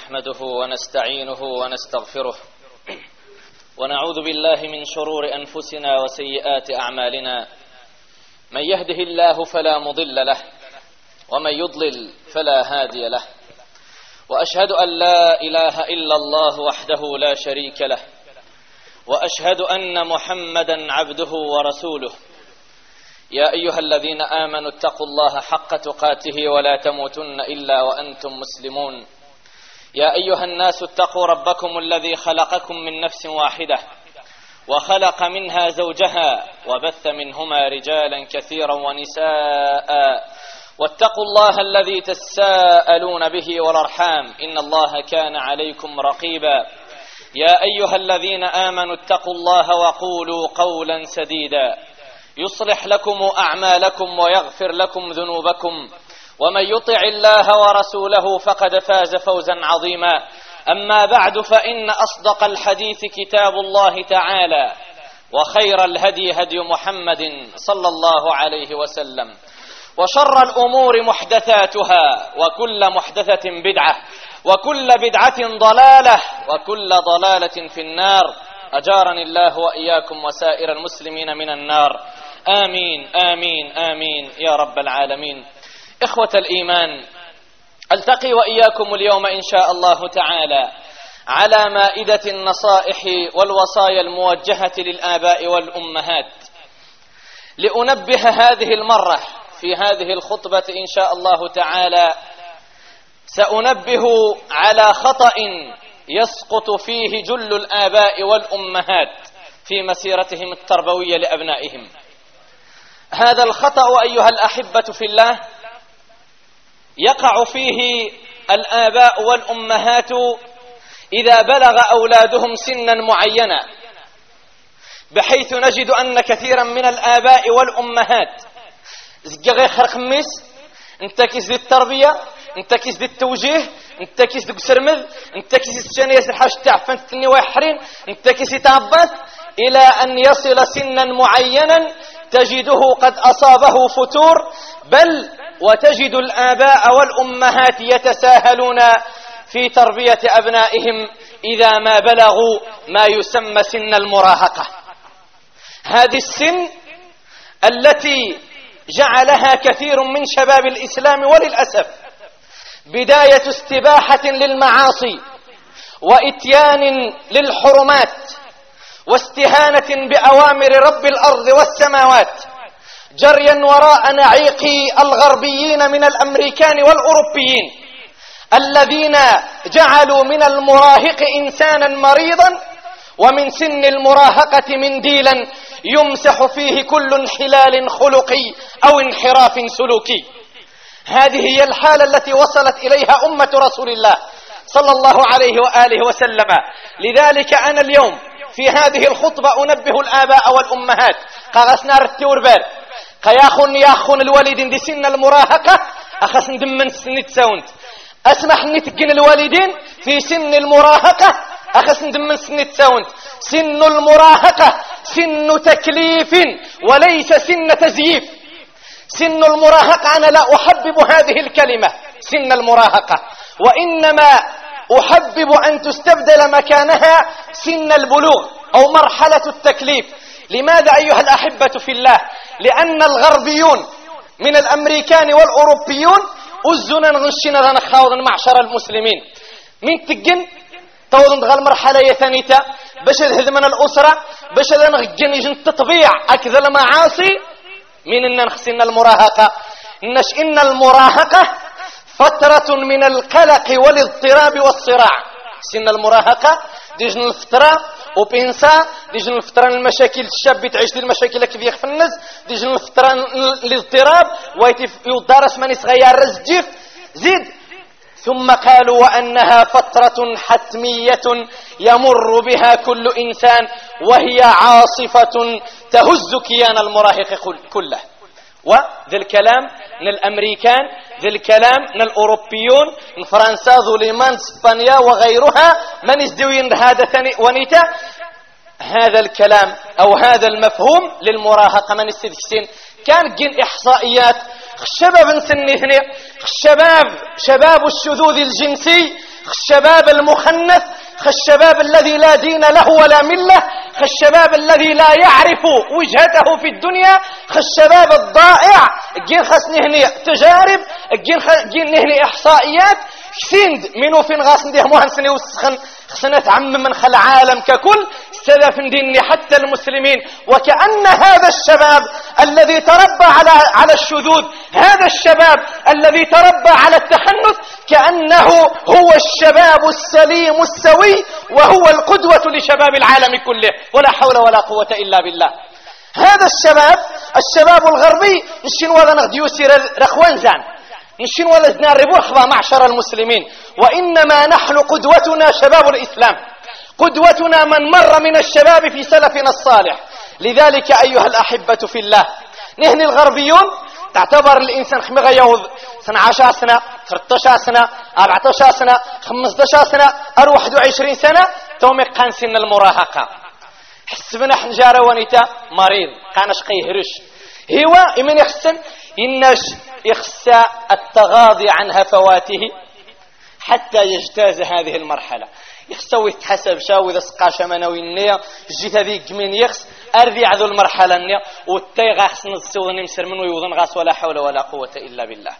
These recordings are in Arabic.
نحمده ونستعينه ونستغفره ونعوذ بالله من شرور أنفسنا وسيئات أعمالنا. من يهده الله فلا مضل له ومن يضلل فلا هادي له، وأشهد أن لا إله إلا الله وحده لا شريك له، وأشهد أن محمدا عبده ورسوله. يا أيها الذين آمنوا اتقوا الله حق تقاته ولا تموتن إلا وأنتم مسلمون. يا أيها الناس اتقوا ربكم الذي خلقكم من نفس واحدة وخلق منها زوجها وبث منهما رجالا كثيرا ونساء، واتقوا الله الذي تساءلون به والأرحام إن الله كان عليكم رقيبا. يا أيها الذين آمنوا اتقوا الله وقولوا قولا سديدا يصلح لكم أعمالكم ويغفر لكم ذنوبكم، ومن يطع الله ورسوله فقد فاز فوزا عظيما. أما بعد، فإن أصدق الحديث كتاب الله تعالى، وخير الهدي هدي محمد صلى الله عليه وسلم، وشر الأمور محدثاتها، وكل محدثة بدعة، وكل بدعة ضلالة، وكل ضلالة في النار. أجارني الله وإياكم وسائر المسلمين من النار، آمين آمين آمين يا رب العالمين. إخوة الإيمان، ألتقي وإياكم اليوم إن شاء الله تعالى على مائدة النصائح والوصايا الموجهة للآباء والأمهات، لأنبه هذه المرة في هذه الخطبة إن شاء الله تعالى. سأنبه على خطأ يسقط فيه جل الآباء والأمهات في مسيرتهم التربوية لأبنائهم. هذا الخطأ أيها الأحبة في الله يقع فيه الآباء والأمهات إذا بلغ أولادهم سنا معينا، بحيث نجد أن كثيرا من الآباء والأمهات زقغي خرق ميس انتكس ذي التربية، انتكس ذي التوجيه، انتكس ذي سرمذ، انتكس الشانية الحاج تعفن التني ويحرين، انتكس تعبات، إلى أن يصل سنا معينا تجده قد أصابه فتور، بل وتجد الآباء والأمهات يتساهلون في تربية أبنائهم إذا ما بلغوا ما يسمى سن المراهقة. هذه السن التي جعلها كثير من شباب الإسلام وللأسف بداية استباحة للمعاصي وإتيان للحرمات واستهانة بأوامر رب الأرض والسماوات، جريا وراء نعيق الغربيين من الأمريكان والأوروبيين الذين جعلوا من المراهق إنسانا مريضا، ومن سن المراهقة منديلا يمسح فيه كل انحلال خلقي أو انحراف سلوكي. هذه هي الحالة التي وصلت إليها أمة رسول الله صلى الله عليه وآله وسلم. لذلك أنا اليوم في هذه الخطبة أنبه الآباء والأمهات قاغسنا رتوربار ياخون الوالدين دي سن المراهقة أخس ندمن سنة ساوند، أسمح نتقن الوالدين في سن المراهقة أخس ندمن سنة ساوند. سن المراهقة سن تكليف وليس سن تزييف. سن المراهقة أنا لا أحبب هذه الكلمة سن المراهقة، وإنما أحبب أن تستبدل مكانها سن البلوغ أو مرحلة التكليف. لماذا أيها الأحبة في الله؟ لأن الغربيون من الأمريكان والأوروبيون أزنا غنشنا غنخاوضا معشر المسلمين من تقن توضن دغال مرحلة يثانيتا باش الهدمنا الأسرة، باش نغجن يجن تطبيع أكذا المعاصي من أن نخسن المراهقة. إن المراهقة فترة من القلق والاضطراب والصراع. سن المراهقة ديجن الفترة وبينسا، ديجن الفترة المشاكل الشاب تعيش دي المشاكل كيف يخفنز، ديجن الفترة الاضطراب ويدارس من يصغير رزجيف زيد. ثم قالوا وأنها فترة حتمية يمر بها كل إنسان، وهي عاصفة تهز كيان المراهق كله. وذا الكلام من الأمريكان، ذا الكلام من الأوروبيون، من فرنسا، ظليمان، اسبانيا وغيرها، من يزدوين هذا ثاني ونيتا. هذا الكلام أو هذا المفهوم للمراهقة من السن كان جن إحصائيات شباب سن شباب الشذوذ الجنسي الشباب المخنث، الشباب الذي لا دين له ولا ملة، الشباب الذي لا يعرف وجهته في الدنيا، الشباب الضائع. جين خاص نهني تجارب، جين نهني إحصائيات كثير منو فين غاس نديه مهنسني وسخن خصنا تعمم من خل العالم ككل سلف ديني حتى المسلمين. وكأن هذا الشباب الذي تربى على الشذوذ، هذا الشباب الذي تربى على التخنث، كأنه هو الشباب السليم السوي، وهو القدوة لشباب العالم كله، ولا حول ولا قوة إلا بالله. هذا الشباب الغربي نشين ولا نغدي يسير رخوان زان، نشين ولا زنا ربوح معشر المسلمين، وإنما نحن قدوتنا شباب الإسلام، قدوتنا من مر من الشباب في سلفنا الصالح. لذلك أيها الأحبة في الله، نحن الغربيون تعتبر الإنسان خمغة يوض 12 سنة 13 سنة 14 سنة 15 سنة 21 سنة تومي قان سن المراهقة. حسبنا حنجارة ونتا مريض قانش قيهرش هو من يخسن إنش يخسى التغاضي عن هفواته حتى يجتاز هذه المرحلة. يخسوي يتحسب شاو إذا سقاش منوي النية جيت هذيك من يخس أرذي عذو المرحلة النية والتي غاس نصوض نمسر من ويوضن غاس ولا حول ولا قوة إلا بالله.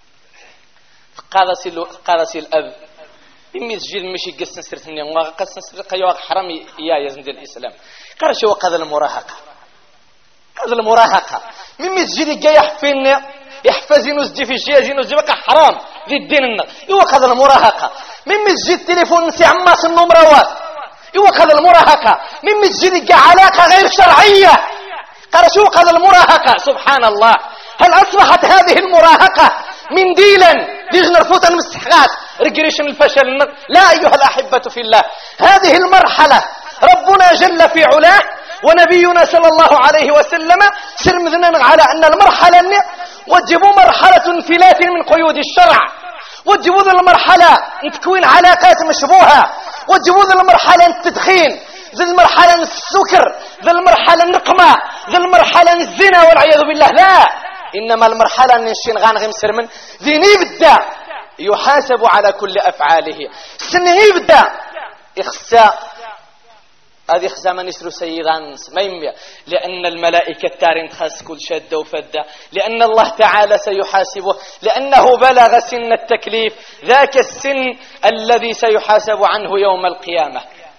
قادسي الأب إمي تجيل مشي قس نسرت النية وقس نسرت قيوغ حرام يا يزمد الإسلام. قال شو قذل المراهقة، قذل المراهقة ممي تجيل جاي يحفين يحفز نزدي في الشيء نزدي بقى حرام ذي الدين يوقظ المراهقة. من مسجد التليفون نسي عماس النمروات يوقظ المراهقة. من مسجد علاقة غير شرعية قال شو وقظ المراهقة. سبحان الله، هل أصبحت هذه المراهقة منديلا لجنر فوتا المستحقات رجريش من الفشل؟ لا أيها الأحبة في الله، هذه المرحلة ربنا جل في علاه ونبينا صلى الله عليه وسلم سرمذنا على أن المرحلة وجبوا مرحلة انفلات من قيود الشرع، وجبوا ذي المرحلة تكوين علاقات مشبوهة، وجبوا ذي المرحلة التدخين، ذي المرحلة السكر، ذي المرحلة النقمة، ذي المرحلة الزنا والعياذ بالله. لا، إنما المرحلة نشين غانغم سرمن ذي نبدأ يحاسب على كل أفعاله. سن يبدأ إخساء هذه خزامة نسر سيغان سميمية، لأن الملائكة تارين خاس كل شدة وفدة، لأن الله تعالى سيحاسبه، لأنه بلغ سن التكليف، ذاك السن الذي سيحاسب عنه يوم القيامة.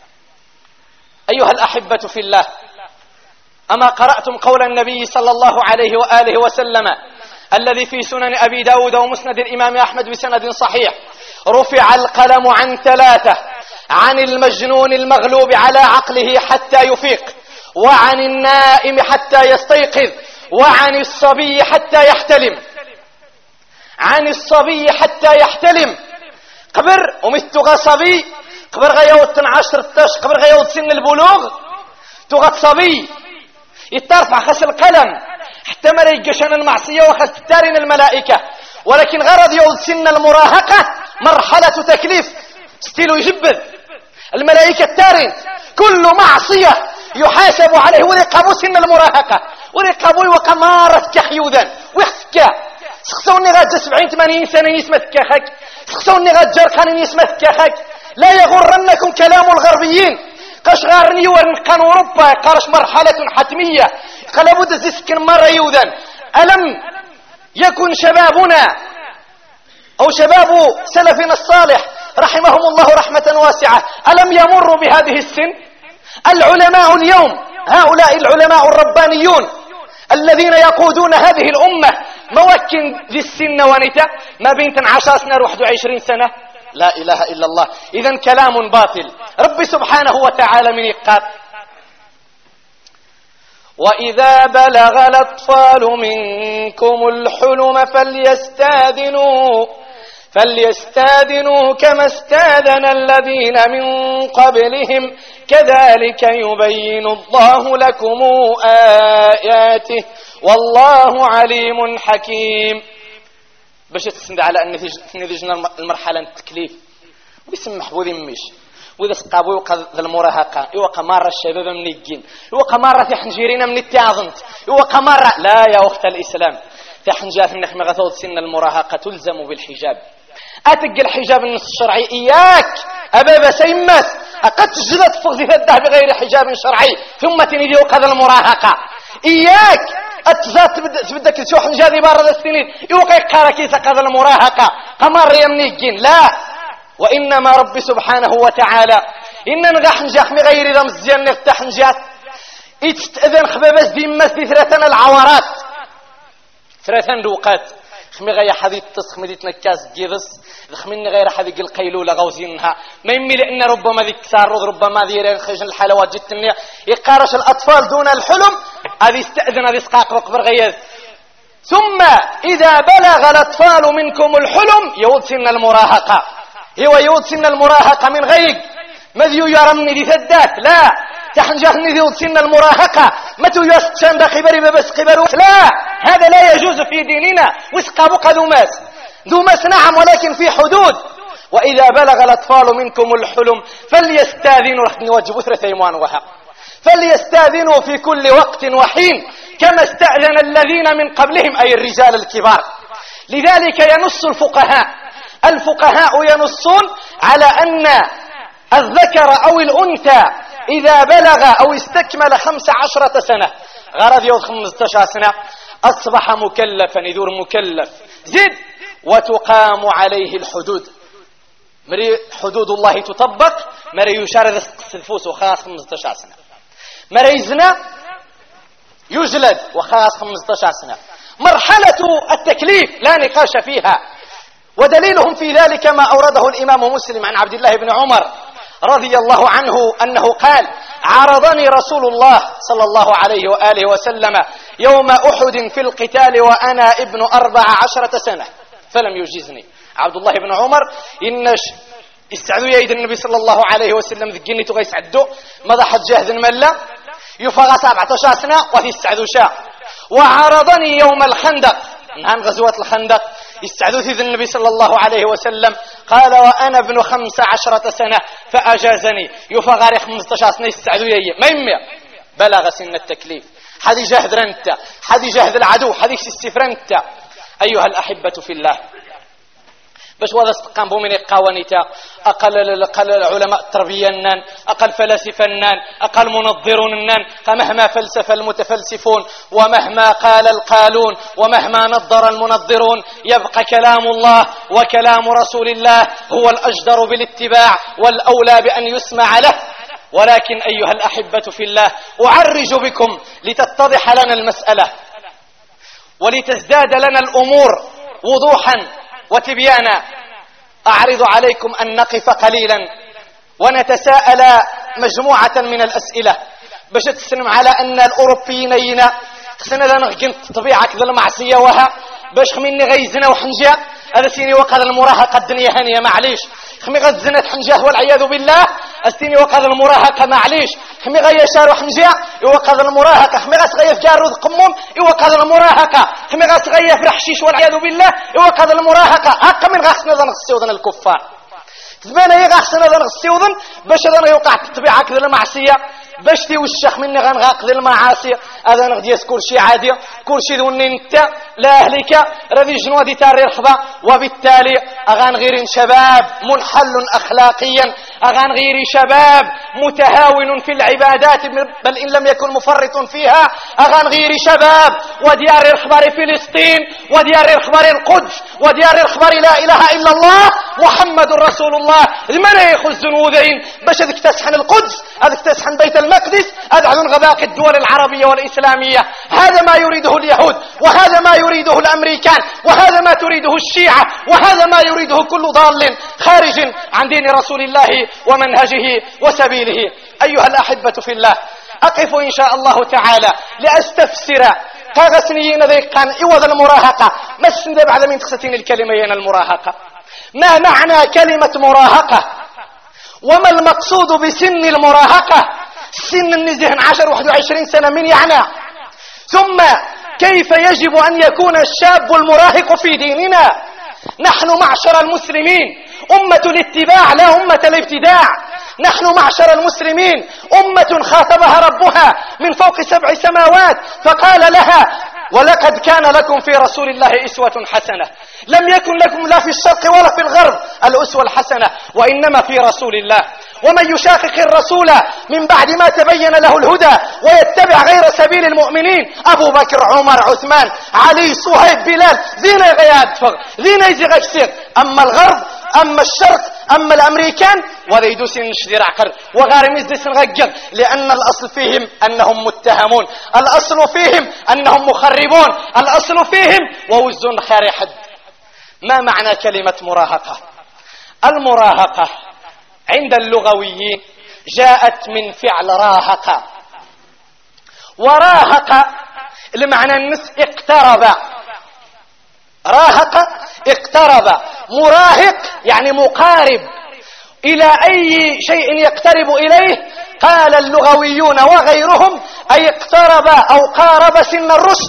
أيها الأحبة في الله، أما قرأتم قول النبي صلى الله عليه وآله وسلم الذي في سنن أبي داود ومسند الإمام أحمد بسند صحيح: رفع القلم عن 3: عن المجنون المغلوب على عقله حتى يفيق، وعن النائم حتى يستيقظ، وعن الصبي حتى يحتلم. عن الصبي حتى يحتلم. قبر ومثل صبي قبر غيوت 12 قبر غيوت سن البلوغ تغط صبي يترفع خس القلم حتى ما يجشن المعصية وخس تارين الملائكة. ولكن غرض يولد سن المراهقة مرحلة تكليف ستيلو يجبذ الملائكة تارين كل معصية يحاسب عليه ورقابو سن المراهقة، ورقابو وقمارة كحيوذا ويحكى سخصوني غاد 70-80 سنة يسمث كاخك، سخصوني غاد جرخان يسمث كاخك. لا يغرنكم كلام الغربيين. قشغارني ورنقان أوروبا قارش مرحلة حتمية قلبود الزسكن مرة يوذا. ألم يكن شبابنا أو شباب سلفنا الصالح رحمهم الله رحمة واسعة ألم يمروا بهذه السن؟ العلماء اليوم، هؤلاء العلماء الربانيون الذين يقودون هذه الأمة موكن ذي السن ونتا ما بين 10 سنة 21 سنة. لا إله إلا الله. إذن كلام باطل. رب سبحانه وتعالى من يقال: وإذا بلغ الأطفال منكم الحلم فليستاذنوا كما استاذن الذين من قبلهم كذلك يبين الله لكم آياته والله عليم حكيم. باش تسند على أن نتيجنا المرحلة التكليف ويسمح بوذي مش وإذا سقابوا يوقع المراهقة يوقع مرة الشباب من الجن يوقع مرة تحنجيرين من التعظمت يوقع مرة. لا يا أخت الإسلام، تحنجات منك مغثوض سن المراهقة تلزم بالحجاب. أتق الحجاب النص الشرعي إياك أبابا سيمس أقد تجد تفغ ذي ثده بغير حجاب شرعي ثم تنيدي وقد المراهقة إياك أتزاد تبدك تشوح نجاذي بارد السنين يوقع قاركيس قد المراهقة قمر يمنيكين لا. وإنما رب سبحانه وتعالى إن نغح نجاح مغير ذا مزيان نفتح نجات يتستأذن خبابس دي مسدي ثلاثان العورات ثلاثان دوقات خمي غير حديث تسخمي دي تنكاس جيرس خميني غير حديث القيلولة غوزينها ما يمي لأن ربما ذي كسار ربما ذي خجن الحلوات جدا يقارش الأطفال دون الحلم هذه استأذن هذه سقاق وقبر غياز. ثم إذا بلغ الأطفال منكم الحلم يود سن المراهقة هو يود سن المراهقة من غير مذيو يرمني ذي ثدات لا تحنجهني ذي سن المراهقة متى يستشان بخبري ببس خبروك لا هذا لا يجوز في ديننا وسقابك ذو ماس نعم ولكن في حدود. وإذا بلغ الأطفال منكم الحلم فليستاذنوا رح نوجبوا ثلاثيمان وحق فليستاذنوا في كل وقت وحين كما استأذن الذين من قبلهم أي الرجال الكبار. لذلك ينص الفقهاء ينصون على أن الذكر أو الأنثى إذا بلغ أو استكمل 15 سنة غرض يوض 15 سنة أصبح مكلفا يدور مكلف زد وتقام عليه الحدود مري حدود الله تطبق مري يشارد الفوس وخاص 15 سنة مري يزنا يجلد وخاص 15 سنة. مرحلة التكليف لا نقاش فيها ودليلهم في ذلك ما أورده الإمام مسلم عن عبد الله بن عمر رضي الله عنه أنه قال عرضني رسول الله صلى الله عليه وآله وسلم يوم أحد في القتال وأنا ابن 14 سنة فلم يجيزني. عبد الله بن عمر إنش استعدوا يا النبي صلى الله عليه وسلم ذكيني تغيس عدو مضحت جهد الملا يفغى 17 سنة وفي استعدوا شاء. وعرضني يوم الخندق عن غزوة الخندق استعدوا ذي النبي صلى الله عليه وسلم قال وأنا ابن 15 سنة فأجازني يفغى 15 سنة استعدوا يا ما يمي بلغ سن التكليف حدي جهد رنت حدي جهد العدو حدي استفرنت. أيها الأحبة في الله باش وهذا استقام بو من القوانيتا أقل علماء التربية النان أقل فلاسفة النان أقل منظرون النان فمهما فلسف المتفلسفون ومهما قال القالون ومهما نظر المنظرون يبقى كلام الله وكلام رسول الله هو الأجدر بالاتباع والأولى بأن يسمع له. ولكن أيها الأحبة في الله أعرج بكم لتتضح لنا المسألة ولتزداد لنا الأمور وضوحا وتبيانا. أعرض عليكم أن نقف قليلا ونتساءل مجموعة من الأسئلة باش تسلم على أن الأوروبيين ينا خسنا ذا نغقن طبيعة كذا المعصية وها باش خميني غيزنا وحنجا هذا سيني وقد المراهقة الدنيا هانية معليش خمي غزنا حنجاه والعياذ بالله استيني وقد المراهقة معليش خمي غيا شار وحنجا وقد المراهقة خمي غاس غيا في جارود قمم وقد المراهقة خمي غاس غيا في رحشيش والعياذ بالله وقد المراهقة هكا من غاسنا ذا نغسيوذن الكفار تبانا يغاسنا ذا نغسيوذن باش ذا يوقع الطبيعة كذا المعصية باش تيوشخ مني غنغاق ذي المعاصي هذا نغديس كلشي عادي كلشي ذوني انت لا اهلك رذي جنوا دي تاري رخبة وبالتالي اغان غير شباب منحل اخلاقيا اغان غير شباب متهاون في العبادات بل ان لم يكن مفرط فيها اغان غير شباب وديار الخبر فلسطين وديار الخبر القدس وديار الخبر لا اله الا الله محمد رسول الله من يخز ذنوذين باش هذيك تسحن القدس هذيك تسحن بيت المقدس أدعون غباق الدول العربية والإسلامية. هذا ما يريده اليهود وهذا ما يريده الأمريكان وهذا ما تريده الشيعة وهذا ما يريده كل ضال خارج عن دين رسول الله ومنهجه وسبيله. أيها الأحبة في الله أقف إن شاء الله تعالى لأستفسر كاغسنيين ذيقان إوض المراهقة ما السند بعد من تختين الكلمين المراهقة ما معنى كلمة مراهقة وما المقصود بسن المراهقة سن النزهن 10-21 سنة من يعني ثم كيف يجب أن يكون الشاب المراهق في ديننا. نحن معشر المسلمين أمة الاتباع لا أمة الابتداع. نحن معشر المسلمين أمة خاطبها ربها من فوق 7 سماوات فقال لها ولقد كان لكم في رسول الله أسوة حسنة. لم يكن لكم لا في الشرق ولا في الغرب الأسوة الحسنة، وإنما في رسول الله. ومن يشاقق الرسول من بعد ما تبين له الهدى ويتبع غير سبيل المؤمنين، أبو بكر، عمر، عثمان، علي، صهيب، بلال، ذين غياد فغ ذين يزيغ كثير. أما الغرب، أما الشرق، أما الأمريكان وذا يدوسين نشدير عقر وغارم يزدسن غجر، لأن الأصل فيهم أنهم متهمون، الأصل فيهم أنهم مخربون، الأصل فيهم ووزن خير حد. ما معنى كلمة مراهقة؟ المراهقة عند اللغويين جاءت من فعل راهق، وراهق لمعنى النس اقترب، راهق اقترب، مراهق يعني مقارب إلى أي شيء يقترب إليه. قال اللغويون وغيرهم أي اقترب أو قارب سن الرشد.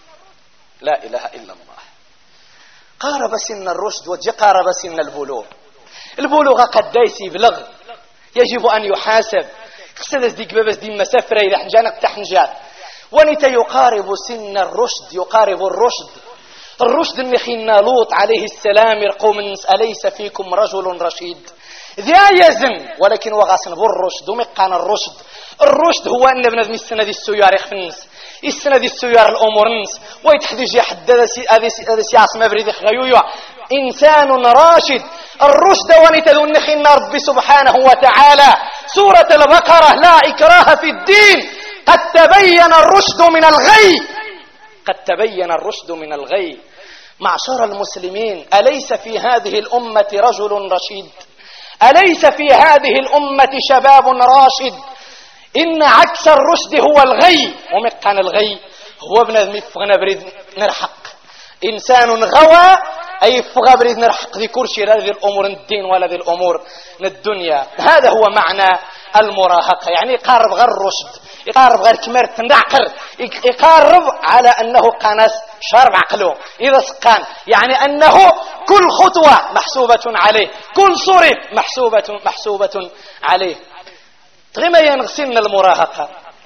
لا إله إلا الله. قارب سن الرشد وجي قارب سن البلوغ. البلوغ قد دايس يبلغ، يجب أن يحاسب. خسدس ديك بابس دي مسافرة إذا حنجانك تحنجات. ونتا يقارب سن الرشد، يقارب الرشد. الرشد النخينا لوط عليه السلام يرقوم الناس أليس فيكم رجل رشيد ذا يزن، ولكن وغاسن بالرشد ومقان الرشد. الرشد هو أن بنادم السنة دي السيار يخف الناس، السنة دي السيار الأمور الناس ويتحدج يحد هذا سياس مبرد غيويا. إنسان راشد. الرشد ونتذو النخينا ربي سبحانه وتعالى سورة البقرة لا إكراه في الدين قد تبين الرشد من الغي، قد تبين الرشد من الغي. معشر المسلمين، أليس في هذه الأمة رجل رشيد؟ أليس في هذه الأمة شباب راشد؟ إن عكس الرشد هو الغي، ومقان الغي هو ابن المفغن بريد نرحق. إنسان غوى أي فغى بريد نرحق ذي كرشي لا ذي الأمور الدين ولا ذي الأمور الدنيا. هذا هو معنى المراهقة، يعني يقارب غير الرشد، يقارب غير كمير تندعقر، يقارب على أنه قانس شارب عقله إذا سقان، يعني أنه كل خطوة محسوبة عليه، كل صورة محسوبة عليه. تغيما ينغسلنا المراهقة.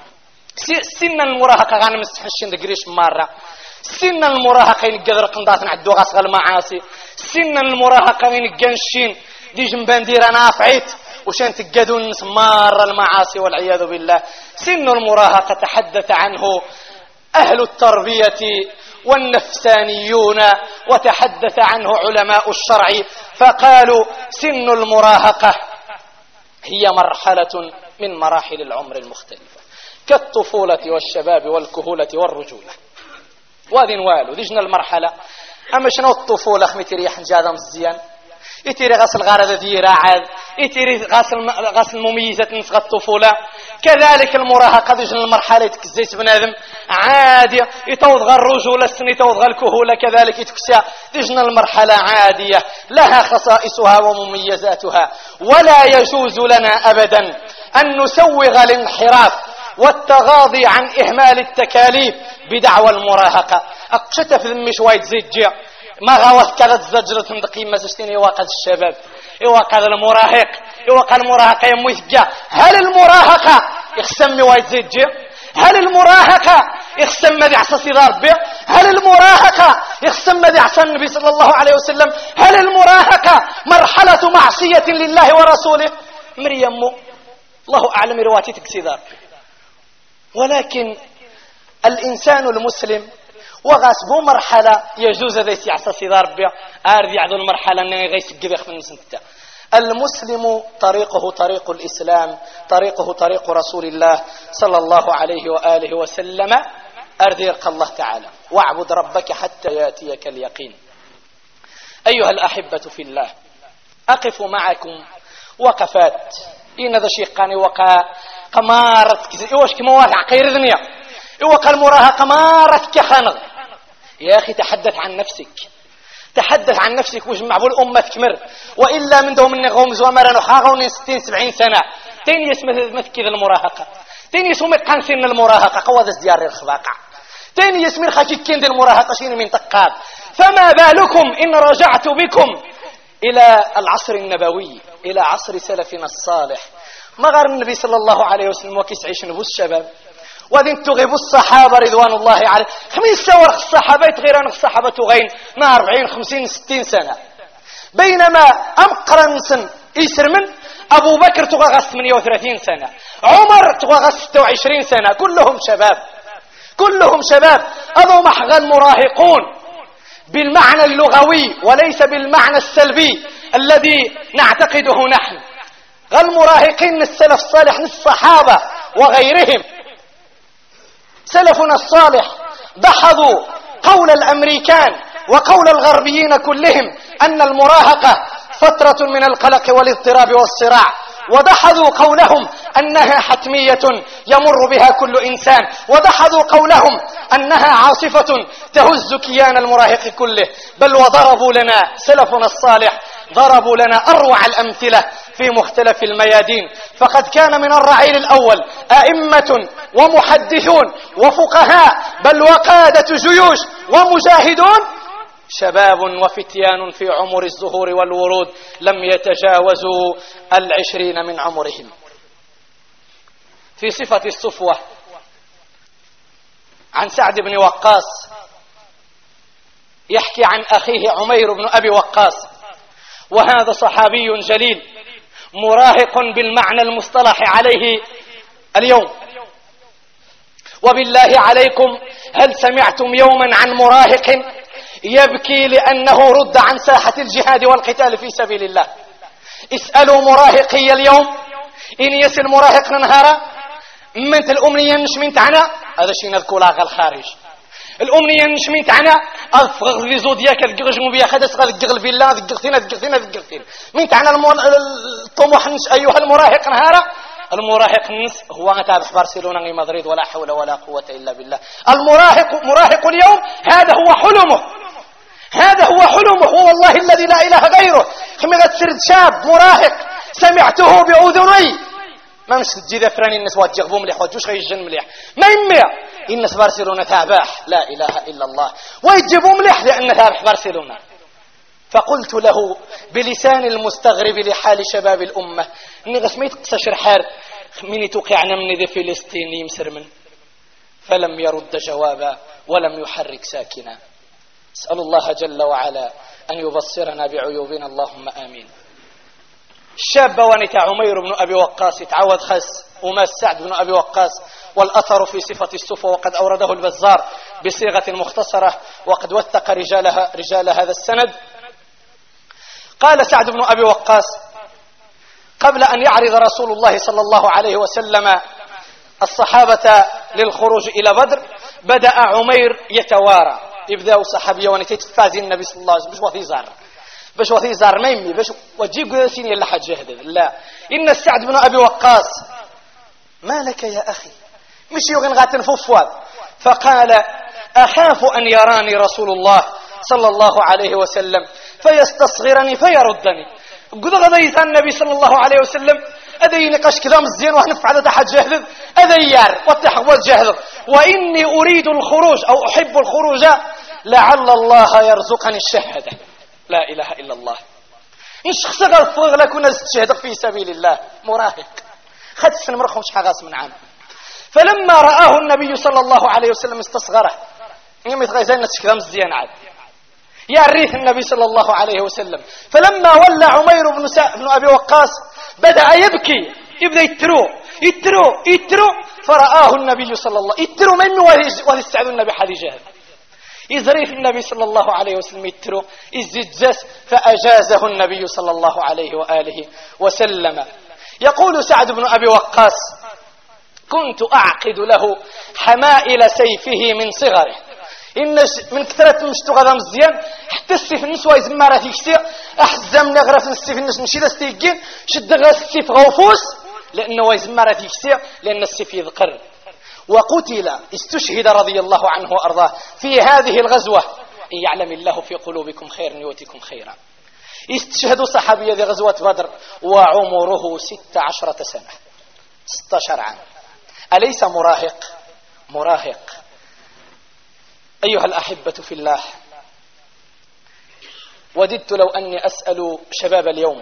سن المراهقة غانا مستحشين دقريش مرة. سن المراهقة ينقذر قنضات نعدو غاسغ المعاصي. سن المراهقة ينقنشين دي جنبان دير أنا أفعيت وشان تقدون مرة المعاصي والعياذ بالله. سن المراهقة تحدث عنه أهل التربية والنفسانيون، وتحدث عنه علماء الشرع فقالوا سن المراهقة هي مرحلة من مراحل العمر المختلفة كالطفولة والشباب والكهولة والرجولة. وذين والو ديجنا المرحلة. أما شنو الطفولة خميتي ريح نجادة مزيان، يتيري غسل غارة ديرا عاد، يتيري غسل مميزة نسغ الطفولة. كذلك المراهقة ديجنا المرحلة تكزيت بنادم عادية، يتوضغ الرجولة السن، يتوضغ الكهولة كذلك يتكسى. ديجنا المرحلة عادية لها خصائصها ومميزاتها، ولا يجوز لنا أبدا أن نسوغ الانحراف والتغاضي عن إهمال التكاليف بدعوى المراهقة. أقشت في ذمي شوية زيت جيع ما غوث كذا تزجرة من دقيمة زشتين يواقع الشباب، يواقع المراهق، يواقع المراهقة يموثجا. هل المراهقة يخسم وايد زيت جيع؟ هل المراهقة يخسم مذي عصا صدار بيع؟ هل المراهقة يخسم مذي عصا النبي صلى الله عليه وسلم؟ هل المراهقة مرحلة معصية لله ورسوله؟ مريم الله أعلم رواتي تكسيدار. ولكن الإنسان المسلم وغاسبو مرحلة يجوز ذي سيعصى صدار بيع أرض يعذو المرحلة أنه يغيس الجبيخ من سنتا. المسلم طريقه طريق الإسلام، طريقه طريق رسول الله صلى الله عليه وآله وسلم. أرض يرقى الله تعالى واعبد ربك حتى يأتيك اليقين. أيها الأحبة في الله، أقف معكم وقفات إن ذا شيقاني وقا قمارت إيوش كموات عقير ذنيا إيوكا المراهقة قمارت كخنغ. يا أخي تحدث عن نفسك، تحدث عن نفسك وجمع بالأمة تكمر، وإلا من دوم النغوم زوامر نحاغون 60-70 سنة تين يسمى كذا المراهقة، تين يسمى قان سن المراهقة قواد ازديار الخباقع، تين يسمى خاكين دي المراهقة شين من تقاب. فما بالكم إن رجعت بكم إلى العصر النبوي، إلى عصر سلفنا الصالح. ما غير النبي صلى الله عليه وسلم وكيس عيش نبوس شباب، وذن تغيب الصحابة رضوان الله عليه 5 ورق الصحابة غير أن الصحابة غين ما 40 50 60 سنة، بينما أمقرن سن يسر من أبو بكر تغاغ 38 سنة، عمر تغاغ 26 سنة، كلهم شباب أضو محغى المراهقون بالمعنى اللغوي وليس بالمعنى السلبي الذي نعتقده نحن. المراهقين السلف الصالح الصحابة وغيرهم، سلفنا الصالح دحضوا قول الأمريكان وقول الغربيين كلهم أن المراهقة فترة من القلق والاضطراب والصراع، ودحضوا قولهم أنها حتمية يمر بها كل إنسان، ودحضوا قولهم أنها عاصفة تهز كيان المراهق كله، بل وضربوا لنا سلفنا الصالح ضربوا لنا أروع الأمثلة في مختلف الميادين. فقد كان من الرعيل الأول أئمة ومحدثون وفقهاء بل وقادة جيوش ومجاهدون شباب وفتيان في عمر الزهور والورود لم يتجاوزوا 20 من عمرهم. في صفة الصفوة عن سعد بن وقاص يحكي عن أخيه عمير بن أبي وقاص، وهذا صحابي جليل مراهق بالمعنى المصطلح عليه اليوم. وبالله عليكم هل سمعتم يوما عن مراهق يبكي لأنه رد عن ساحة الجهاد والقتال في سبيل الله؟ اسألوا مراهقي اليوم إن يسل مراهق نهارا من الأمنية نشمين تاعنا هذا شيء نذكر لاغ الخارج. الأمنية نشمين تاعنا أفغغ لي زودياك الجغج مبيا خدس غاد الجغل في الله ذكرتين من تاعنا الطموح أيها المراهق نهارا. المراهق نس هو تابع برشلونة مدريد ولا حول ولا قوة إلا بالله. مراهق اليوم هذا هو حلمه والله الذي لا إله غيره. خمغة سرد شاب مراهق سمعته بأذني ما مش تجي فراني الناس واتجغبوا مليح واتجوش غيجن مليح ما يميع الناس برشلونة تاباح لا إله إلا الله ويجيبوا مليح لأن تابح برشلونة. فقلت له بلسان المستغرب لحال شباب الأمة نغس ما يتقصش رحار من توقعنا من ذي فلسطين يمسر من فلم يرد جوابا ولم يحرك ساكنا. اسأل الله جل وعلا أن يبصرنا بعيوبنا اللهم آمين. الشاب ونتا عمير بن أبي وقاص تعود خس وماس سعد بن أبي وقاص، والأثر في صفة الصفة وقد أورده البزار بصيغة مختصرة وقد وثق رجال هذا السند. قال سعد بن أبي وقاص قبل أن يعرض رسول الله صلى الله عليه وسلم الصحابة للخروج إلى بدر بدأ عمير يتوارى يبدأ صحابي ونتفازي النبي صلى الله عليه وسلم باش وثي زار ما يمي باش وتجيب قاسين يلا حد جهد لا. إن السعد بن أبي وقاص ما لك يا أخي مش يغن غاتن فوفواد. فقال أخاف أن يراني رسول الله صلى الله عليه وسلم فيستصغرني فيردني. قد غضيت النبي صلى الله عليه وسلم أذي نقاش كذا مزيان وحنف على تحت جهد أذي يار واتحوز جهد وإني أريد الخروج أو أحب الخروج لعل الله يرزقني الشهادة. لا إله إلا الله. نشخص غلفوغ لكنا تشهد في سبيل الله مراهق خد السنة مرخهم شحاغاس من عام. فلما رآه النبي صلى الله عليه وسلم استصغره يوم يتغيزين نتشكذا مزيان عاد يعريه النبي صلى الله عليه وسلم. فلما ولى عمير بن أبي وقاص بدأ يبكي يبدأ يترو فرآه النبي صلى الله يترو منه وهي السعد النبي حالي جهد يزريف النبي صلى الله عليه وسلم يترو يزجس فأجازه النبي صلى الله عليه وآله وسلم. يقول سعد بن أبي وقاص كنت أعقد له حمائل سيفه من صغره إن من كثرة مشتغل مزيان حتى السيف النسوة يزمارة يكسير أحزم نغرف السيف النس مشي لستيقين شد غرس السيف غوفوس لأنه يزمارة يكسير لأن السيف يذقر. وقتل استشهد رضي الله عنه وأرضاه في هذه الغزوة. إن يعلم الله في قلوبكم خير يؤتكم خيرا. استشهد صحابي ذي غزوة بدر وعمره 16 سنة 16 عام. أليس مراهق؟ أيها الأحبة في الله وددت لو أني أسأل شباب اليوم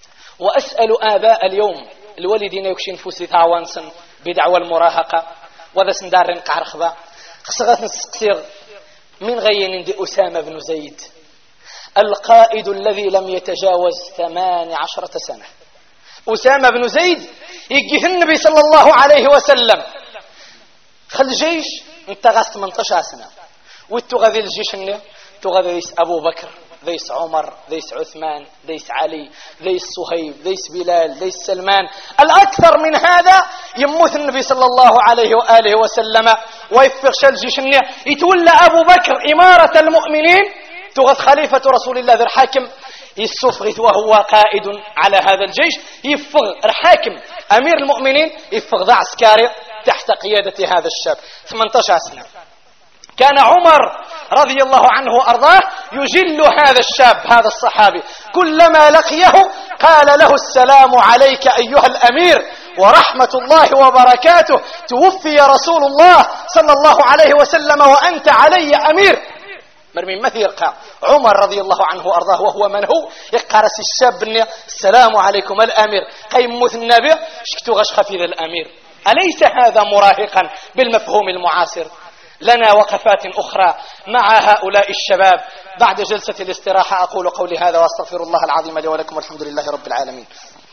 وأسأل آباء اليوم الوالدين يكشن فوسي ثاوانسا بدعوى المراهقة وذا سندار نقع رخبة خصغت نسقسيغ من غير ندي أسامة بن زيد القائد الذي لم يتجاوز 18 سنة. أسامة بن زيد يجي النبي صلى الله عليه وسلم خل جيش انت غاس 18 سنة وانتو غادي الجيش انه تغادي ليس أبو بكر ليس عمر ليس عثمان ليس علي ليس صهيب ليس بلال ليس سلمان. الأكثر من هذا يموت النبي صلى الله عليه وآله وسلم ويفقش الجيش انه يتولى أبو بكر إمارة المؤمنين تغذ خليفة رسول الله ذي الحاكم يسفغث وهو قائد على هذا الجيش يفغ الحاكم أمير المؤمنين يفغ ذا عسكري تحت قيادة هذا الشاب 18 سنة. كان عمر رضي الله عنه وأرضاه يجل هذا الشاب هذا الصحابي كلما لقيه قال له السلام عليك أيها الأمير ورحمة الله وبركاته توفي رسول الله صلى الله عليه وسلم وأنت علي أمير. مرمي مثل يلقى عمر رضي الله عنه وأرضاه وهو من هو يقرس الشاب السلام عليكم الأمير قيموت النبي شكتو غشخ في ذا الأمير. أليس هذا مراهقا بالمفهوم المعاصر؟ لنا وقفات أخرى مع هؤلاء الشباب بعد جلسة الاستراحة. أقول قولي هذا وأستغفر الله العظيم لي ولكم والحمد لله رب العالمين.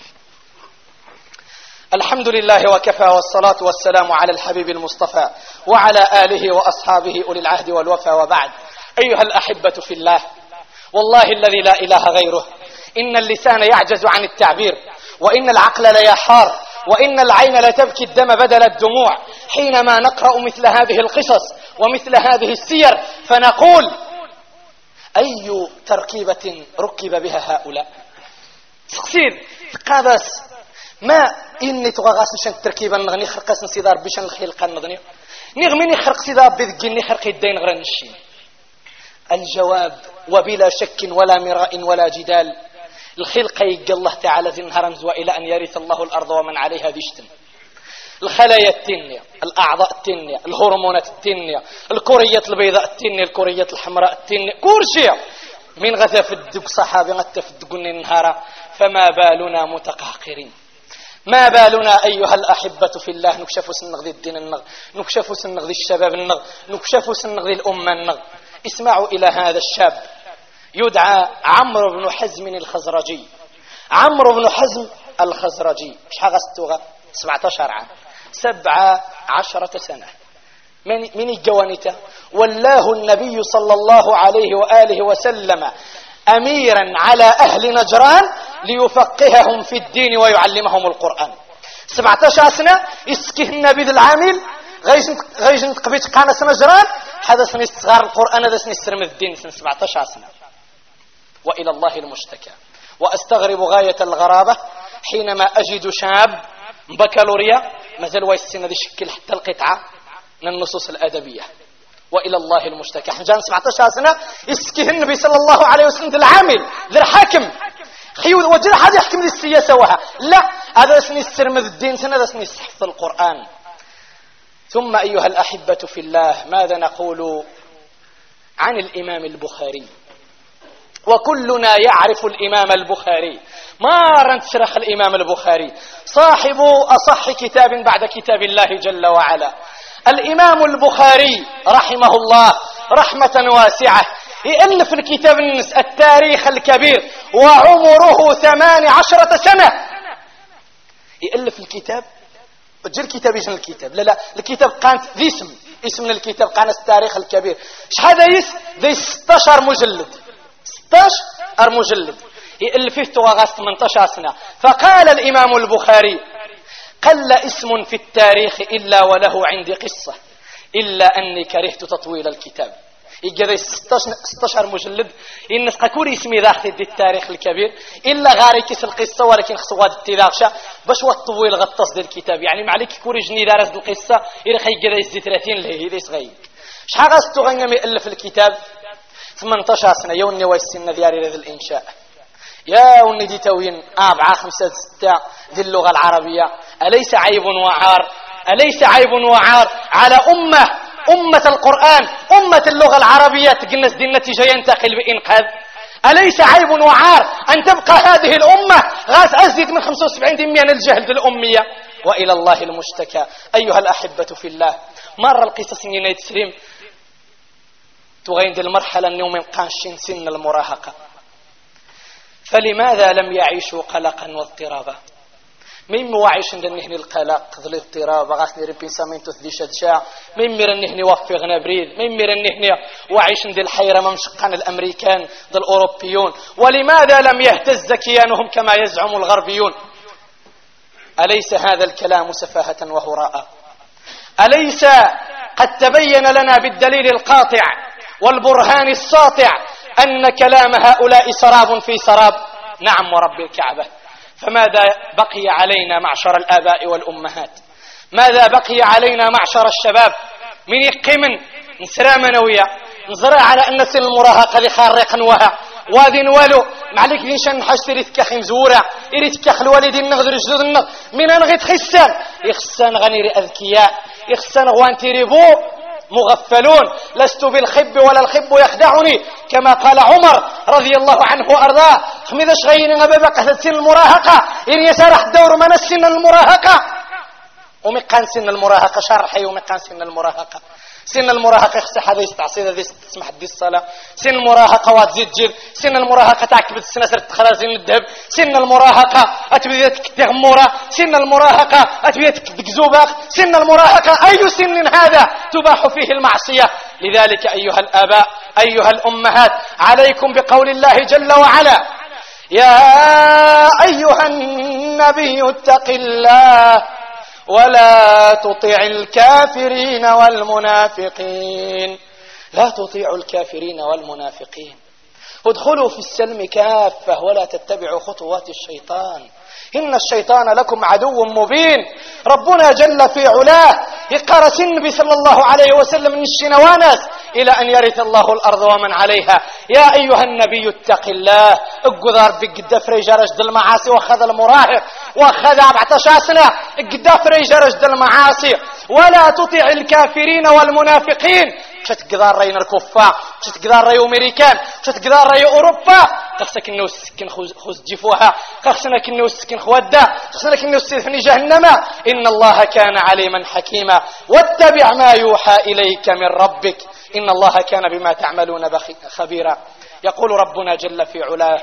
الحمد لله وكفى والصلاة والسلام على الحبيب المصطفى وعلى آله وأصحابه أولي العهد والوفا وبعد. أيها الأحبة في الله والله الذي لا إله غيره إن اللسان يعجز عن التعبير وإن العقل ليحار وإن العين لتبكي الدم بدل الدموع حينما نقرأ مثل هذه القصص ومثل هذه السير فنقول أي تركيبة ركب بها هؤلاء. سقسير قادس ما إني تغاس نشان تركيبا نغني خرقس نسيدار بيشان الخلق نغني نغمني خرق سيدار بذقني خرق الدين غرن الشين. الجواب وبلا شك ولا مراء ولا جدال الخلق يجي الله تعالى زنهرا وإلى أن يرث الله الأرض ومن عليها ديشتم. الخلايا التنية الأعضاء التنية الهرمونات التنية الكرية البيضاء التنية الكرية الحمراء التنية كورشية من غثا في الدق صحابي غثا في الدق النهارة. فما بالنا متقهقرين ما بالنا أيها الأحبة في الله نكشف سنغذي الدين النغ نكشف سنغذي الشباب النغ نكشف سنغذي الأمة النغ. اسمعوا إلى هذا الشاب يدعى عمرو بن حزم الخزرجي. عمرو بن حزم الخزرجي شحال غستوغا 17 عام 17 سنة من الجوانته والله النبي صلى الله عليه وآله وسلم أميرا على أهل نجران ليفقههم في الدين ويعلمهم القرآن. 17 سنة يسكيه النبي ذي العامل غيش نتقبيت قانس نجران هذا سن صغار القرآن هذا سن يسرم الدين سن 17 سنة. وإلى الله المشتكى. وأستغرب غاية الغرابة حينما أجد شاب بكالوريا مازال ويسن ذي شكل حتى القطعة من النصوص الأدبية. وإلى الله المشتكى. حجان 17 سنة يسكيه النبي صلى الله عليه وسلم العامل ذي الحاكم خيول وجد حد يحكم ذي السياسة وها لا هذا سن يسرم الدين سنة هذا سن يحفظ القرآن. ثم أيها الأحبة في الله ماذا نقول عن الإمام البخاري؟ وكلنا يعرف الإمام البخاري ما نشرح الإمام البخاري صاحب أصح كتاب بعد كتاب الله جل وعلا. الإمام البخاري رحمه الله رحمة واسعة يألف الكتاب التاريخ الكبير وعمره 18 سنة يألف الكتاب. جل كتاب اسم الكتاب لا الكتاب قانت ذي اسم الكتاب قانت التاريخ الكبير. هذا ذي 16 مجلد 16 مجلد يألفه تغاس 18 سنة. فقال الإمام البخاري قل اسم في التاريخ إلا وله عندي قصة إلا أني كرهت تطويل الكتاب. يجي 16 مجلد الناس قاكوري اسمي ذاخل دي التاريخ الكبير إلا غاري كيس القصة ولكن خصوات التلاغشة باش وطويل غطاس دي الكتاب يعني معليك كوري جني دارس القصة إلا خيجي يزي 30 لهي ذي صغير. شحال غاستو غنمي يألف الكتاب 18 سنة يوني ويسن دياري ذي الإنشاء يا وني دي توين 4 5 6 ذي اللغة العربية. أليس عيب وعار أليس عيب وعار على أمة القرآن أمة اللغة العربية تقنس دي النتيجة ينتقل بإنقاذ؟ أليس عيب وعار أن تبقى هذه الأمة غاس أزيد من 75% من الجهل الأمية؟ وإلى الله المشتكى. أيها الأحبة في الله، مر القصص نينيت سريم تغيند المرحلة النوم قانشين سن المراهقة، فلماذا لم يعيشوا قلقا واضطرابا؟ مين واعيش نهني القلق الاضطراب غاسني ربي سامين تثدي شدشاع، مين مير نهني وفغنا بريد، مين مير نهني واعيش ندي الحيرة ممشقان الأمريكان ذا الأوروبيون؟ ولماذا لم يهتز كيانهم كما يزعم الغربيون؟ أليس هذا الكلام سفاهة وهراء؟ أليس قد تبين لنا بالدليل القاطع والبرهان الساطع أن كلام هؤلاء سراب في سراب؟ نعم ورب الكعبة. فماذا بقي علينا معشر الآباء والأمهات؟ ماذا بقي علينا معشر الشباب؟ من يقيمن نسرى منوية نزرع على أن سن المراهقة لخارق وها واذن والو معليك نشان حاجة ريتك مزورة ريتك الوالد النغذر جدود النغ من أنغيت خسان يخسان غنير أذكياء يخسان غوانتي ريبو مغفلون. لست بالخب ولا الخب يخدعني كما قال عمر رضي الله عنه وأرضاه. خميدش غيرين أبابك سن المراهقة إن يسارح الدور من السن المراهقة ومقان سن المراهقة شرحي ومقان سن المراهقة. سن المراهقة يخصح هذا يستعصيد هذا تسمح دي الصلاة. سن المراهقة واتزيد جيل. سن المراهقة تعكبت السنة سرت خرازين الذهب. سن المراهقة أتبديتك تغمورة. سن المراهقة أتبديتك تكذوبك. سن المراهقة أي سن هذا تباح فيه المعصية؟ لذلك أيها الآباء أيها الأمهات عليكم بقول الله جل وعلا: يا أيها النبي اتق الله ولا تطع الكافرين والمنافقين. لا تطيعوا الكافرين والمنافقين. ادخلوا في السلم كافة ولا تتبعوا خطوات الشيطان إن الشيطان لكم عدو مبين. ربنا جل في علاه يقرس النبي صلى الله عليه وسلم من الشنوانس إلى أن يرث الله الأرض ومن عليها. يا أيها النبي اتق الله. اقدر بقدف رجال رجد المعاصي وخذ المراهق وخذ 14 سنة اقدف رجال رجد المعاصي. ولا تطيع الكافرين والمنافقين. تقدر رأينا الكفار تقدر رأي أمريكان تقدر رأي أوروبا. خصك إنه السكن خذ جفوها خصناك إنه السكن خودا خصناك إنه السيفني جهنم. إن الله كان عليما حكيما. واتبع ما يوحى إليك من ربك إن الله كان بما تعملون خبيرا. يقول ربنا جل في علاه: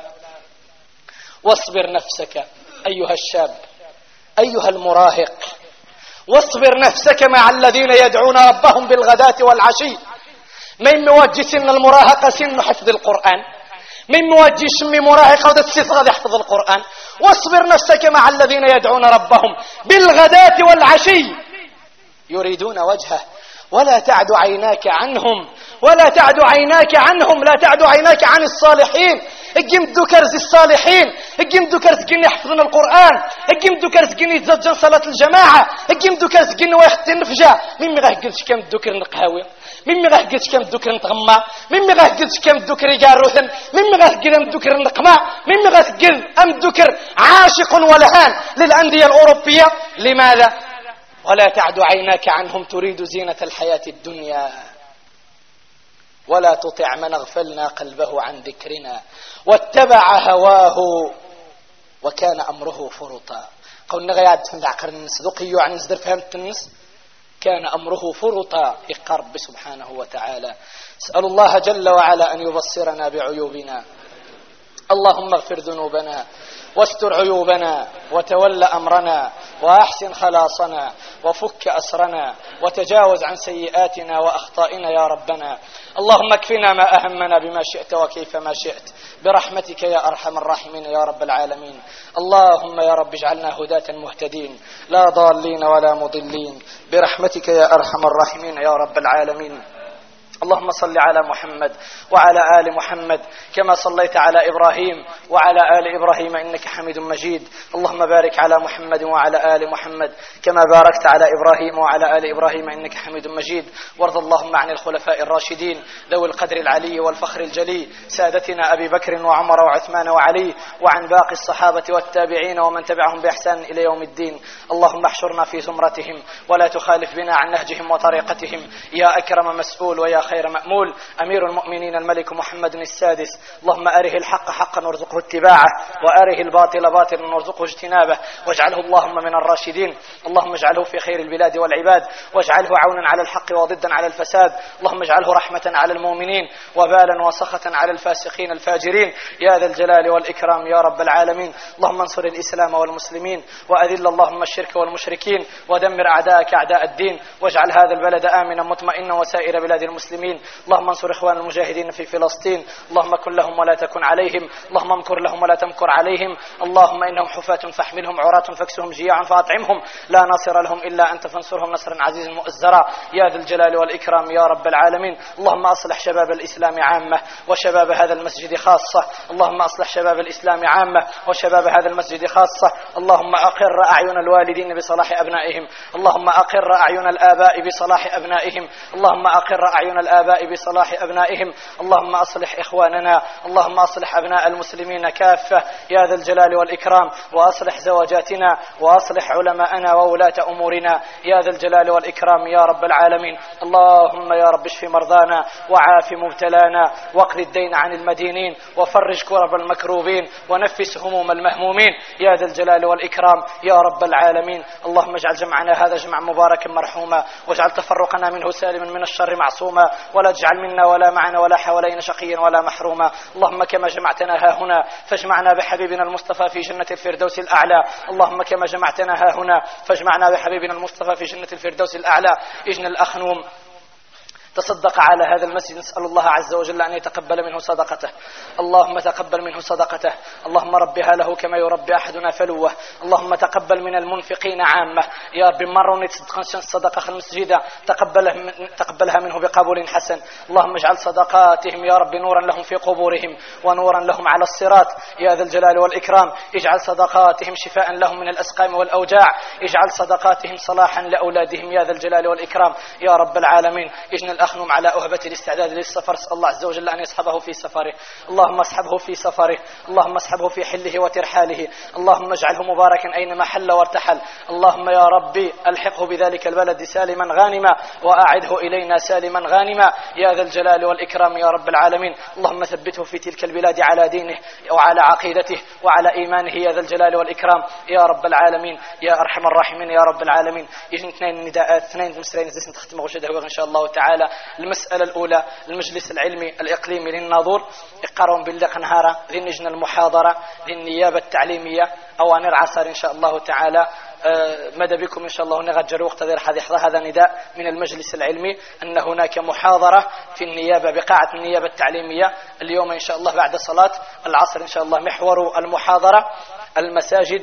واصبر نفسك أيها الشاب أيها المراهق واصبر نفسك مع الذين يدعون ربهم بالغداة والعشي. من موجه سن المراهقة سن حفظ القرآن. من موجه شمي مراهقة ودت سيصغد يحفظ القرآن. واصبر نفسك مع الذين يدعون ربهم بالغداة والعشي يريدون وجهه ولا تعد عيناك عنهم ولا تعد عيناك عنهم. لا تعد عيناك عن الصالحين. اقيم ذكرز الصالحين. اقيم ذكرز قين يحفظون القرآن. اقيم ذكرز قين يتزجن صلاة الجماعة. اقيم ذكرز قين ويختن النفجة. مين غاهقلش كم الذكر نقهاوي. مين غاهقلش كم الذكر نتغمى. مين غاهقلش كم الذكر يقاروثن. مين غاهقل ام الذكر نقمى. مين غاهقل ام الذكر عاشق ولهان للأندية الأوروبية. لماذا؟ ولا تعد عيناك عنهم تريد زينة الحياة الدنيا. ولا تطع من اغفلنا قلبه عن ذكرنا واتبع هواه وكان أمره فرطا. قلنا غياد فندع قرن النس ذقيو عن نزدر فهمت النس كان أمره فرطا. يقرب سبحانه وتعالى. اسأل الله جل وعلا أن يبصرنا بعيوبنا. اللهم اغفر ذنوبنا واستر عيوبنا وتول أمرنا وأحسن خلاصنا وفك أسرنا وتجاوز عن سيئاتنا وأخطائنا يا ربنا. اللهم اكفنا ما أهمنا بما شئت وكيف ما شئت برحمتك يا أرحم الراحمين يا رب العالمين. اللهم يا رب اجعلنا هداة مهتدين لا ضالين ولا مضلين برحمتك يا أرحم الراحمين يا رب العالمين. اللهم صل على محمد وعلى آل محمد كما صليت على إبراهيم وعلى آل إبراهيم إنك حميد مجيد. اللهم بارك على محمد وعلى آل محمد كما باركت على إبراهيم وعلى آل إبراهيم إنك حميد مجيد. وارض اللهم عن الخلفاء الراشدين ذوي القدر العلي والفخر الجلي سادتنا أبي بكر وعمر وعثمان وعلي وعن باقي الصحابة والتابعين ومن تبعهم بإحسان إلى يوم الدين. اللهم احشرنا في زمرتهم ولا تخالف بنا عن نهجهم وطريقتهم يا أكرم مسؤول ويا خير مأمول. أمير المؤمنين الملك محمد السادس، اللهم أره الحق حقا وارزقه اتباعه، وأره الباطل باطلا وارزقه اجتنابه، واجعله اللهم من الراشدين. اللهم اجعله في خير البلاد والعباد، واجعله عونا على الحق وضدا على الفساد. اللهم اجعله رحمة على المؤمنين وبالا وسخطا على الفاسقين الفاجرين يا ذا الجلال والإكرام يا رب العالمين. اللهم انصر الإسلام والمسلمين، وأذل اللهم الشرك والمشركين، ودمر أعداءك أعداء الدين، واجعل هذا البلد آمنا مطمئنا وسائر بلاد المسلمين. اللهم انصر إخوان المجاهدين في فلسطين، اللهم كن لهم ولا تكن عليهم، اللهم امكر لهم ولا تمكر عليهم. اللهم إنهم حفاة فاحملهم، عراة فاكسهم، جياعا فأطعمهم، لا ناصر لهم إلا أنت فانصرهم نصرا عزيزا مؤزرا يا ذا الجلال والإكرام يا رب العالمين. اللهم أصلح شباب الإسلام عامة وشباب هذا المسجد خاصة، اللهم أصلح شباب الإسلام عامة وشباب هذا المسجد خاصة. اللهم أقر أعين الوالدين بصلاح أبنائهم، اللهم أقر أعين الآباء بصلاح أبنائهم، اللهم أقر أعين الآباء بصلاح أبنائهم. اللهم أصلح إخواننا، اللهم أصلح أبناء المسلمين كافة يا ذا الجلال والإكرام، وأصلح زواجاتنا، وأصلح علماءنا وولاة أمورنا يا ذا الجلال والإكرام يا رب العالمين. اللهم يا رب اشف مرضانا، وعاف مبتلانا، واقض الدين عن المدينين، وفرج كرب المكروبين، ونفس هموم المهمومين يا ذا الجلال والإكرام يا رب العالمين. اللهم اجعل جمعنا هذا جمع مباركا مرحوما، واجعل تفرقنا منه سالما من الشر معصوما، ولا تجعل منا ولا معنا ولا حوالينا شقيا ولا محروما. اللهم كما جمعتنا ها هنا فاجمعنا بحبيبنا المصطفى في جنة الفردوس الأعلى، اللهم كما جمعتنا ها هنا فاجمعنا بحبيبنا المصطفى في جنة الفردوس الأعلى. إجن الأخنوم تصدق على هذا المسجد، نسأل الله عز وجل أن يتقبل منه صدقته، اللهم تقبل منه صدقته، اللهم ربها له كما يربي أحدنا فلوه. اللهم تقبل من المنفقين عامة يا رب، مروا يتصدقون الصدقة المسجدة تقبلها منه بقبول حسن. اللهم اجعل صدقاتهم يا رب نورا لهم في قبورهم ونورا لهم على الصراط يا ذا الجلال والإكرام. اجعل صدقاتهم شفاء لهم من الأسقام والأوجاع، اجعل صدقاتهم صلاحا لأولادهم يا ذا الجلال والإكرام يا رب العالمين. اجن الأخنم على أهبة الاستعداد للسفر، اسأل الله عز وجل أن يصحبه في سفره، اللهم اصحبه في سفره، اللهم اصحبه في حله وترحاله، اللهم اجعله مباركا أينما حل وارتحل. اللهم يا ربي ألحقه بذلك البلد سالما غانما، وأعده إلينا سالما غانما يا ذا الجلال والإكرام يا رب العالمين. اللهم ثبته في تلك البلاد على دينه وعلى عقيدته وعلى إيمانه يا ذا الجلال والإكرام يا رب العالمين يا أرحم الراحمين يا رب العالمين. يجن اثنين نداءات، اثنين مسرين زي نختم غشده إن شاء الله تعالى. المسألة الأولى، المجلس العلمي الإقليمي للناظور يقرون باللق نهارا ذي نجن المحاضرة ذي النيابة التعليمية أوانر عصر إن شاء الله تعالى. ماذا بكم إن شاء الله نغجر وقت ذي هذا نداء من المجلس العلمي أن هناك محاضرة في النيابة بقاعة النيابة التعليمية اليوم إن شاء الله بعد صلاة العصر إن شاء الله. محور المحاضرة المساجد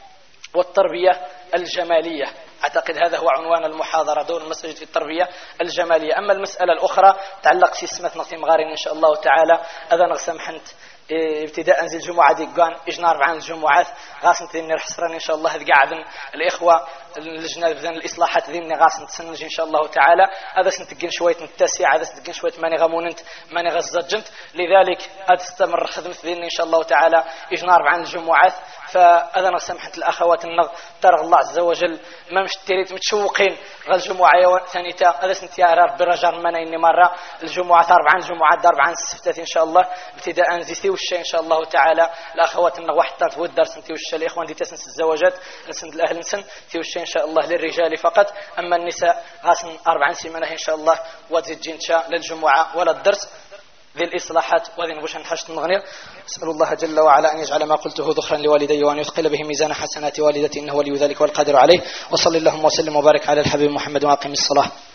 والتربية الجمالية، أعتقد هذا هو عنوان المحاضرة، دور المساجد في التربية الجمالية. أما المسألة الأخرى تعلق في اسمة نقيم غارين إن شاء الله تعالى. هذا نقسم حنت ابتداء انزل جمعة ديقان اجنا 4 جمعات غاسن تذني حسرا ان شاء الله قاعدن الاخوه اللجنه بذن الاصلاحات ذني غاسن تسنج ان شاء الله تعالى. هذا سنتقن شويه التاسع، هذا سنتقن شويه ماني غموننت ماني غزجنت، لذلك تستمر خدمه ذني ان شاء الله تعالى اجنا 4 جمعات. فاذا سمحت الاخوات ترى الله عز وجل ما مش تريد متشوقين غير الجمعه ثانيتا هذا سنتيا رب رجال منين مره الجمعات 4 جمعات 4 السبتات ان شاء الله ابتداء نزيتي والشيء ان شاء الله تعالى. الاخوات ان واحد ترتب الدرس انت والشيء الاخوان دي تسنس الزواجات نسند الاهل نسن تي والشيء ان شاء الله للرجال فقط. اما النساء غاسن 4 سيمانه ان شاء الله وتزيد جنشا للجمعه ولا الدرس ذي الإصلاحات وذي نبوش نحشت المغنير. أسأل الله جل وعلا أن يجعل ما قلته ذخرا لوالدي وأن يثقل به ميزان حسنات والدتي إنه ولي ذلك والقادر عليه. وصل اللهم وسلم وبارك على الحبيب محمد وأقم الصلاة.